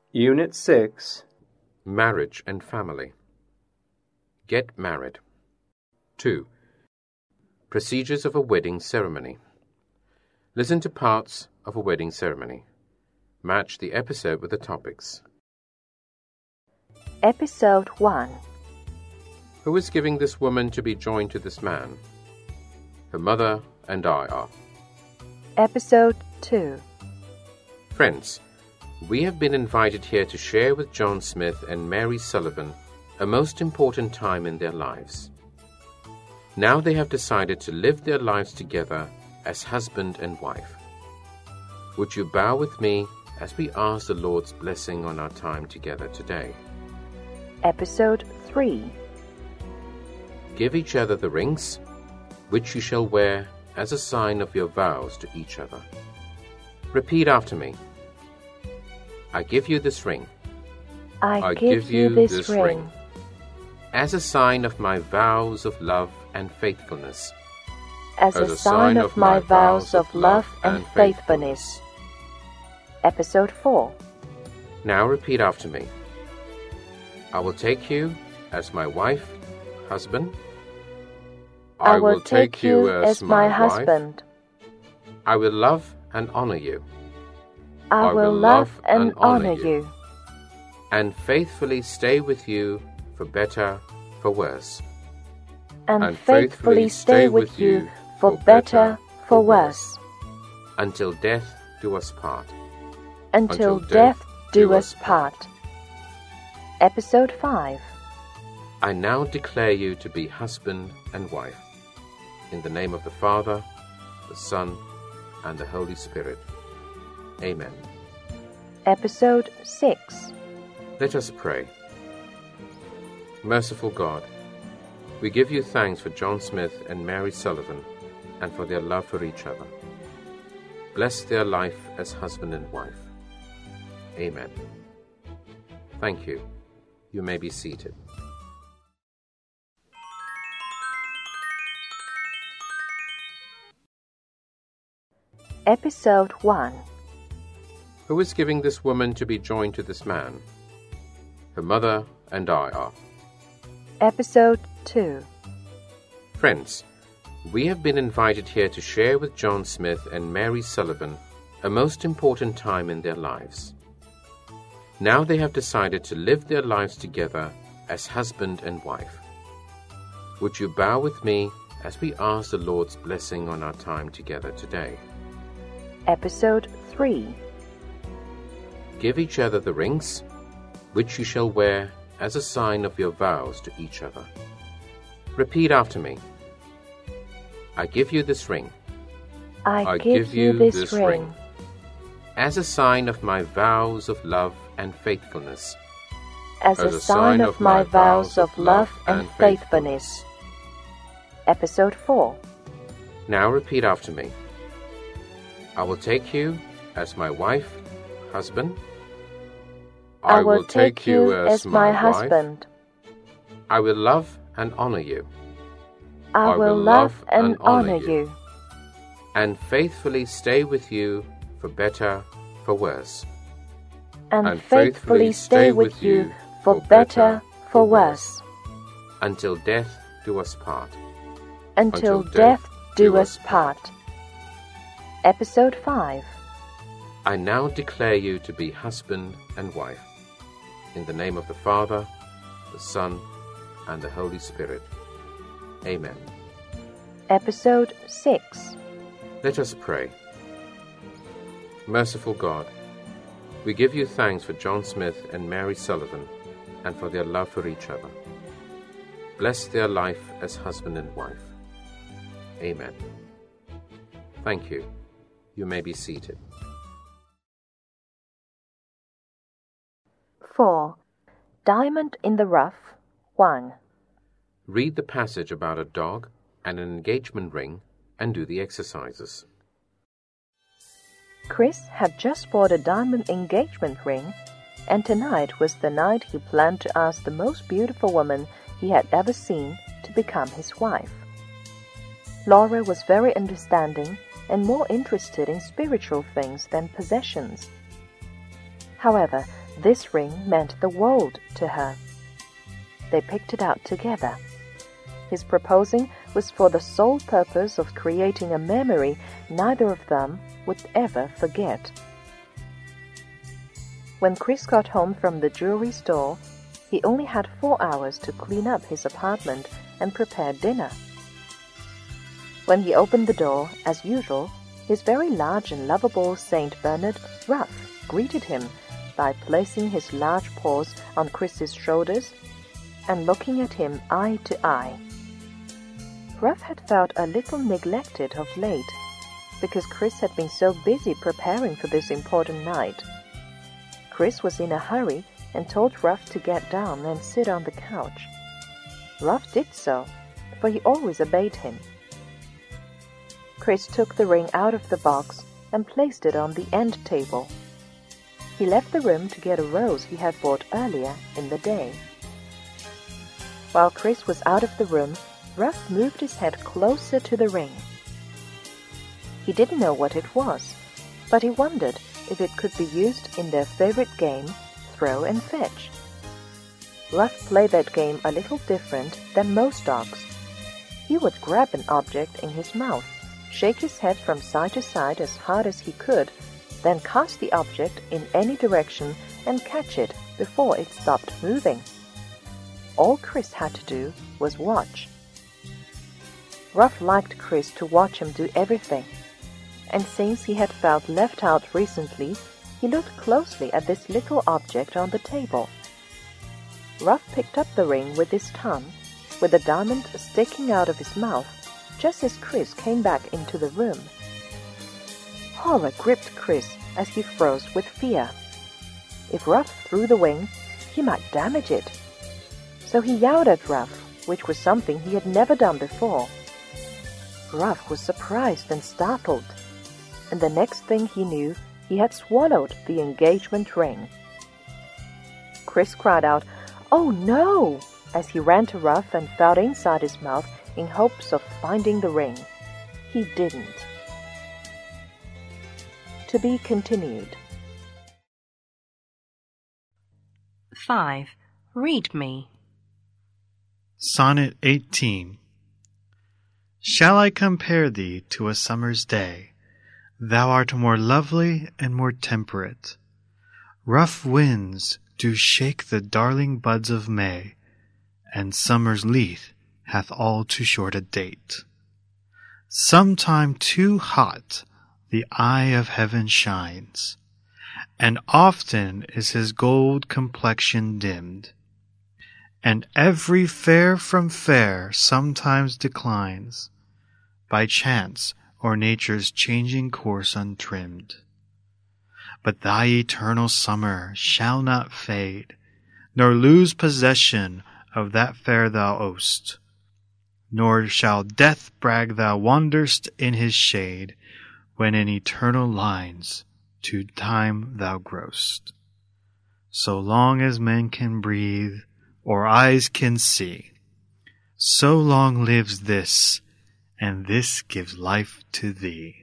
Unit 6. Marriage and Family. Get married. 2. Procedures of a wedding ceremony. Listen to parts of a wedding ceremony. Match the episode with the topics. Episode 1. Who is giving this woman to be joined to this man? Her mother and I are. Episode 2. Friends, we have been invited here to share with John Smith and Mary Sullivan a most important time in their lives. Now they have decided to live their lives together as husband and wife. Would you bow with me as we ask the Lord's blessing on our time together today? Episode 3. Give each other the rings, which you shall wear as a sign of your vows to each other. Repeat after me. I give you this ring. I give you this ring. As a sign of my vows of love and faithfulness. As a sign of my vows of love and faithfulness. Episode 4. Now repeat after me. I will take you as my wife, husband. I will take you as my husband. I will love and honor you. I will love and honor you. And faithfully stay with you for better, for worse. And faithfully stay with you for better, for worse. Until death do us part. Until death do us part. Episode 5. I now declare you to be husband and wife. In the name of the Father, the Son, and the Holy Spirit. Amen. Episode 6. Let us pray. Merciful God, we give you thanks for John Smith and Mary Sullivan and for their love for each other. Bless their life as husband and wife. Amen. Thank you. You may be seated. Episode 1. Who is giving this woman to be joined to this man? Her mother and I are. Episode 2. Friends, we have been invited here to share with John Smith and Mary Sullivan a most important time in their lives. Now they have decided to live their lives together as husband and wife. Would you bow with me as we ask the Lord's blessing on our time together today? Episode 3. Give each other the rings, which you shall wear as a sign of your vows to each other. Repeat after me. I give you this ring. I give you this ring. As a sign of my vows of love and faithfulness. As a sign of my vows of love and faithfulness. Episode 4. Now repeat after me. I will take you as my wife, husband. I will take you as my husband. I will love and honor you. I will love and honor you. And faithfully stay with you for better, for worse. And faithfully stay with you for better, for worse. Until death do us part. Until death do us part. Episode 5. I now declare you to be husband and wife. In the name of the Father, the Son, and the Holy Spirit. Amen. Episode 6. Let us pray. Merciful God, we give you thanks for John Smith and Mary Sullivan and for their love for each other. Bless their life as husband and wife. Amen. Thank you. You may be seated. 4. Diamond in the Rough 1. Read the passage about a dog and an engagement ring and do the exercises. Chris had just bought a diamond engagement ring, and tonight was the night he planned to ask the most beautiful woman he had ever seen to become his wife. Laura was very understanding and more interested in spiritual things than possessions. However, This ring meant the world to her. They picked it out together. His proposing was for the sole purpose of creating a memory neither of them would ever forget. When Chris got home from the jewelry store, he only had 4 hours to clean up his apartment and prepare dinner. When he opened the door, as usual, his very large and lovable Saint Bernard, Ruff, greeted him by placing his large paws on Chris's shoulders and looking at him eye to eye. Ruff had felt a little neglected of late, because Chris had been so busy preparing for this important night. Chris was in a hurry and told Ruff to get down and sit on the couch. Ruff did so, for he always obeyed him. Chris took the ring out of the box and placed it on the end table. He left the room to get a rose he had bought earlier in the day. While Chris was out of the room, Ruff moved his head closer to the ring. He didn't know what it was, but he wondered if it could be used in their favorite game, throw and fetch. Ruff played that game a little different than most dogs. He would grab an object in his mouth, shake his head from side to side as hard as he could, then cast the object in any direction and catch it before it stopped moving. All Chris had to do was watch. Ruff liked Chris to watch him do everything, and since he had felt left out recently, he looked closely at this little object on the table. Ruff picked up the ring with his tongue, with the diamond sticking out of his mouth, just as Chris came back into the room. Horror gripped Chris as he froze with fear. If Ruff threw the ring, he might damage it. So he yelled at Ruff, which was something he had never done before. Ruff was surprised and startled, and the next thing he knew, he had swallowed the engagement ring. Chris cried out, "Oh no!" as he ran to Ruff and felt inside his mouth in hopes of finding the ring. He didn't. To be continued. 5. Read me. Sonnet 18. Shall I compare thee to a summer's day? Thou art more lovely and more temperate. Rough winds do shake the darling buds of May, and summer's leaf hath all too short a date. Sometime too hot the eye of heaven shines, and often is his gold complexion dimmed, and every fair from fair sometimes declines, by chance or nature's changing course untrimmed. But thy eternal summer shall not fade, nor lose possession of that fair thou owest, nor shall death brag thou wander'st in his shade, when in eternal lines to time thou grow'st. So long as men can breathe, or eyes can see, so long lives this, and this gives life to thee.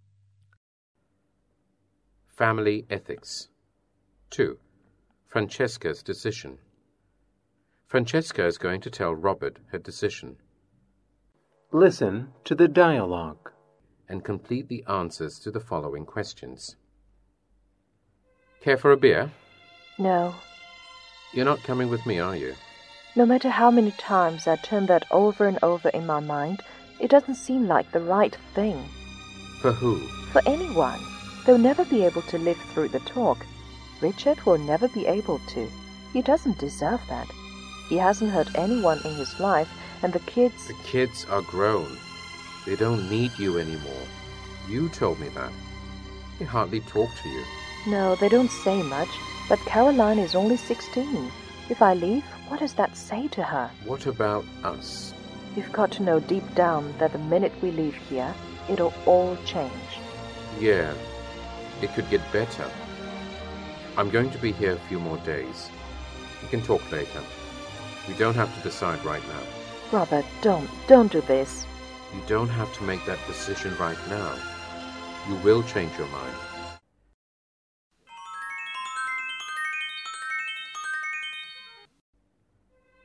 Family Ethics. 2. Francesca's decision. Francesca is going to tell Robert her decision. Listen to the dialogue And complete the answers to the following questions. Care for a beer? No. You're not coming with me, are you? No matter how many times I turn that over and over in my mind, it doesn't seem like the right thing. For who? For anyone. They'll never be able to live through the talk. Richard will never be able to. He doesn't deserve that. He hasn't hurt anyone in his life, and the kids... The kids are grown. They don't need you anymore. You told me that. They hardly talk to you. No, they don't say much, but Caroline is only 16. If I leave, what does that say to her? What about us? You've got to know deep down that the minute we leave here, it'll all change. Yeah, it could get better. I'm going to be here a few more days. We can talk later. We don't have to decide right now. Robert, don't do this. You don't have to make that decision right now. You will change your mind.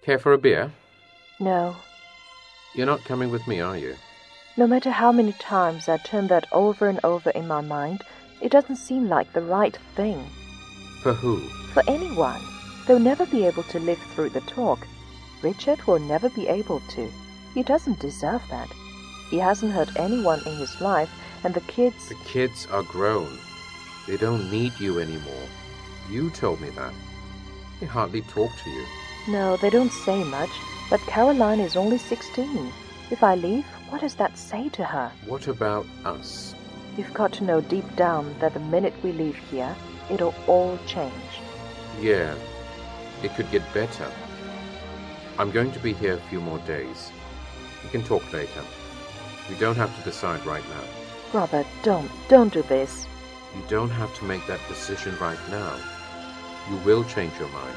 Care for a beer? No. You're not coming with me, are you? No matter how many times I turn that over and over in my mind, it doesn't seem like the right thing. For who? For anyone. They'll never be able to live through the talk. Richard will never be able to. He doesn't deserve that. He hasn't hurt anyone in his life, and the kids... The kids are grown. They don't need you anymore. You told me that. They hardly talk to you. No, they don't say much, but Caroline is only 16. If I leave, what does that say to her? What about us? You've got to know deep down that the minute we leave here, it'll all change. Yeah, it could get better. I'm going to be here a few more days. We can talk later. We don't have to decide right now. Robert, don't do this. You don't have to make that decision right now. You will change your mind.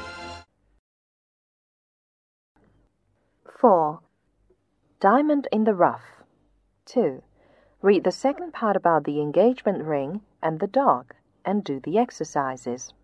4. Diamond in the rough. 2. Read the second part about the engagement ring and the dog, and do the exercises.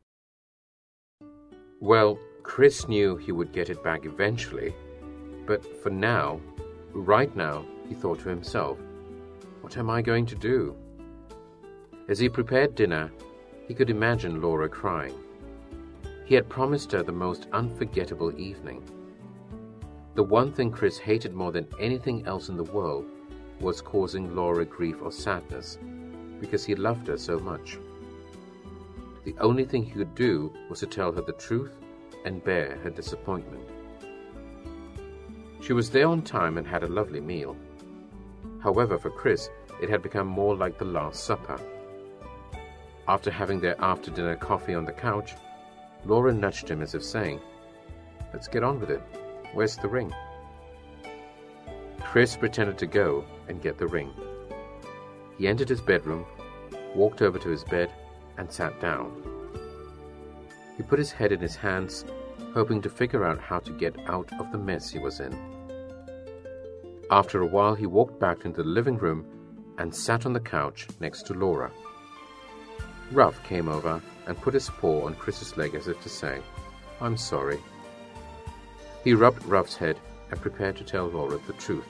Well, Chris knew he would get it back eventually, but for now, right now, he thought to himself, what am I going to do? As he prepared dinner, he could imagine Laura crying. He had promised her the most unforgettable evening. The one thing Chris hated more than anything else in the world was causing Laura grief or sadness, because he loved her so much. The only thing he could do was to tell her the truth and bear her disappointment. She was there on time and had a lovely meal. However, for Chris, it had become more like the Last Supper. After having their after-dinner coffee on the couch, Laura nudged him as if saying, "Let's get on with it. Where's the ring?" Chris pretended to go and get the ring. He entered his bedroom, walked over to his bed, and sat down. He put his head in his hands, hoping to figure out how to get out of the mess he was in. After a while, he walked back into the living room and sat on the couch next to Laura. Ruff came over and put his paw on Chris's leg as if to say, "I'm sorry." He rubbed Ruff's head and prepared to tell Laura the truth.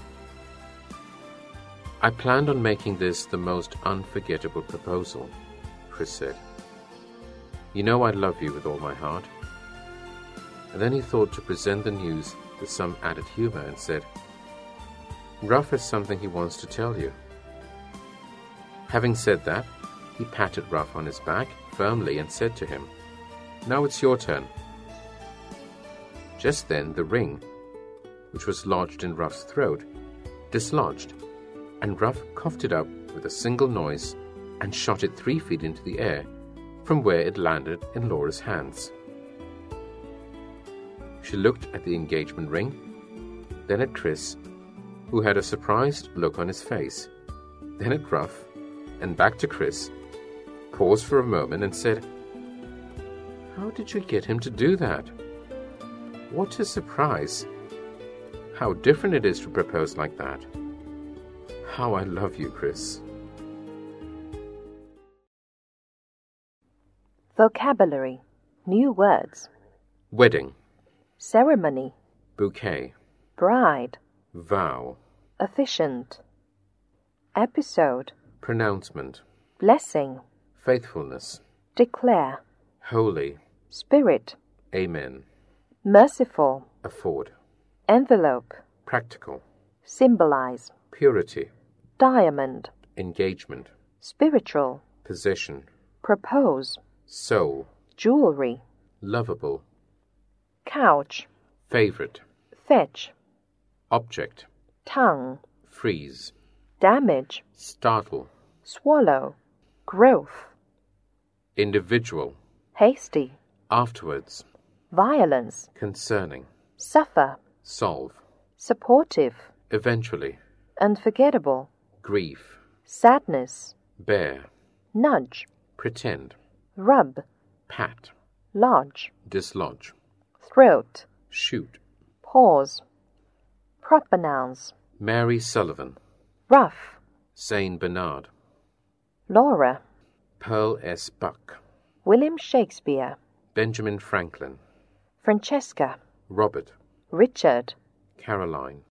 "I planned on making this the most unforgettable proposal," Chris said. "You know I love you with all my heart." And then he thought to present the news with some added humor and said, "Ruff has something he wants to tell you." Having said that, he patted Ruff on his back firmly and said to him, "Now it's your turn." Just then the ring, which was lodged in Ruff's throat, dislodged, and Ruff coughed it up with a single noise and shot it 3 feet into the air from where it landed in Laura's hands. She looked at the engagement ring, then at Chris, who had a surprised look on his face, then at Ruff, and back to Chris, paused for a moment and said, "How did you get him to do that? What a surprise! How different it is to propose like that. How I love you, Chris." Vocabulary. New words. Wedding, Ceremony. bouquet, Bride. vow, Efficient. Episode. pronouncement, Blessing. faithfulness, Declare. holy, Spirit. amen, Merciful. afford, Envelope. practical, Symbolize. purity, Diamond. engagement, Spiritual. possession, Propose. soul, Jewelry. lovable, Couch. favorite, Fetch. object, Tongue. freeze, Damage. startle, Swallow. Growth. individual, Hasty. afterwards, Violence. concerning, Suffer. solve, Supportive. eventually, Unforgettable. grief, Sadness. bear, Nudge. pretend, Rub. pat, Lodge. dislodge, Throat. shoot. Pause. Proper nouns. Mary Sullivan, Rough. Saint Bernard, Laura. Pearl S. Buck, William Shakespeare. Benjamin Franklin, Francesca. Robert, Richard, Caroline,